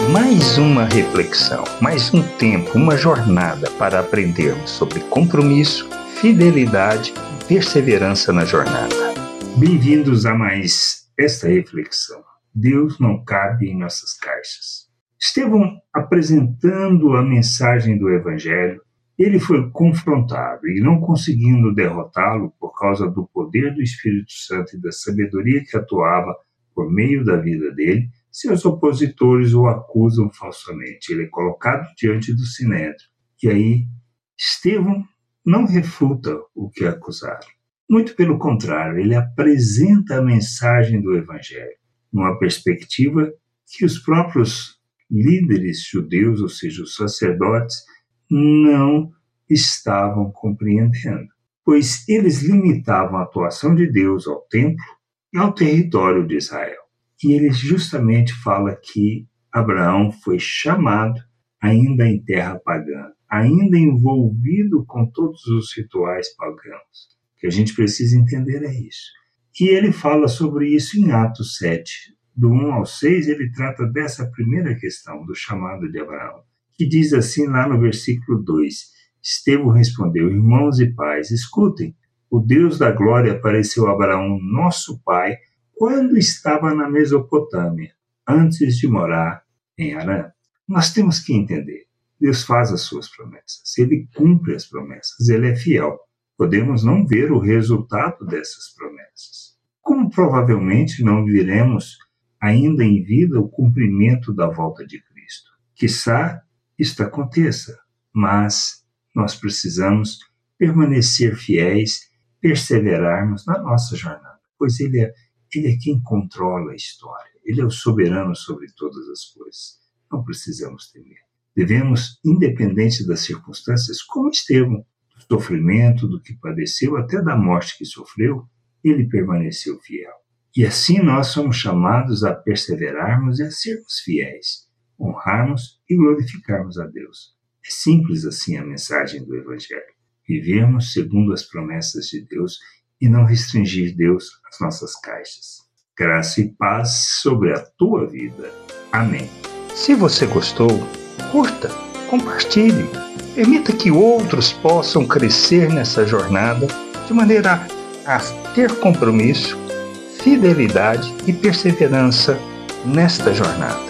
Mais uma reflexão, mais um tempo, uma jornada para aprendermos sobre compromisso, fidelidade e perseverança na jornada. Bem-vindos a mais esta reflexão. Deus não cabe em nossas caixas. Estevão, apresentando a mensagem do Evangelho, ele foi confrontado e, não conseguindo derrotá-lo por causa do poder do Espírito Santo e da sabedoria que atuava por meio da vida dele, seus opositores o acusam falsamente. Ele é colocado diante do sinédrio. E aí, Estevão não refuta o que acusaram. Muito pelo contrário, ele apresenta a mensagem do Evangelho, numa perspectiva que os próprios líderes judeus, ou seja, os sacerdotes, não estavam compreendendo, pois eles limitavam a atuação de Deus ao templo e ao território de Israel. E ele justamente fala que Abraão foi chamado ainda em terra pagã, ainda envolvido com todos os rituais pagãos. O que a gente precisa entender é isso. E ele fala sobre isso em Atos 7, do 1 ao 6, ele trata dessa primeira questão, do chamado de Abraão, que diz assim lá no versículo 2, Estevão respondeu, irmãos e pais, escutem, o Deus da glória apareceu a Abraão, nosso pai, quando estava na Mesopotâmia, antes de morar em Harã. Nós temos que entender, Deus faz as suas promessas, Ele cumpre as promessas, Ele é fiel. Podemos não ver o resultado dessas promessas. Como provavelmente não viremos ainda em vida o cumprimento da volta de Cristo. Quiçá isto aconteça, mas nós precisamos permanecer fiéis, perseverarmos na nossa jornada, pois Ele é quem controla a história. Ele é o soberano sobre todas as coisas. Não precisamos temer. Devemos, independente das circunstâncias, como Estevão, do sofrimento, do que padeceu, até da morte que sofreu, ele permaneceu fiel. E assim nós somos chamados a perseverarmos e a sermos fiéis, honrarmos e glorificarmos a Deus. É simples assim a mensagem do Evangelho. Vivermos segundo as promessas de Deus e não restringir Deus às nossas caixas. Graça e paz sobre a tua vida. Amém. Se você gostou, curta, compartilhe. Permita que outros possam crescer nessa jornada de maneira a ter compromisso, fidelidade e perseverança nesta jornada.